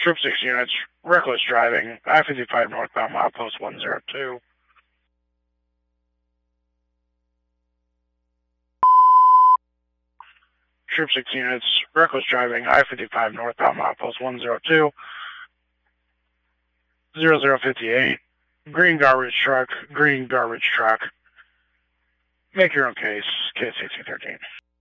Troop 6 units, reckless driving, I-55 northbound, milepost 102. Troop 6 units, reckless driving, I-55 northbound, milepost 102. 0058, green garbage truck, Make your own case, case 1813.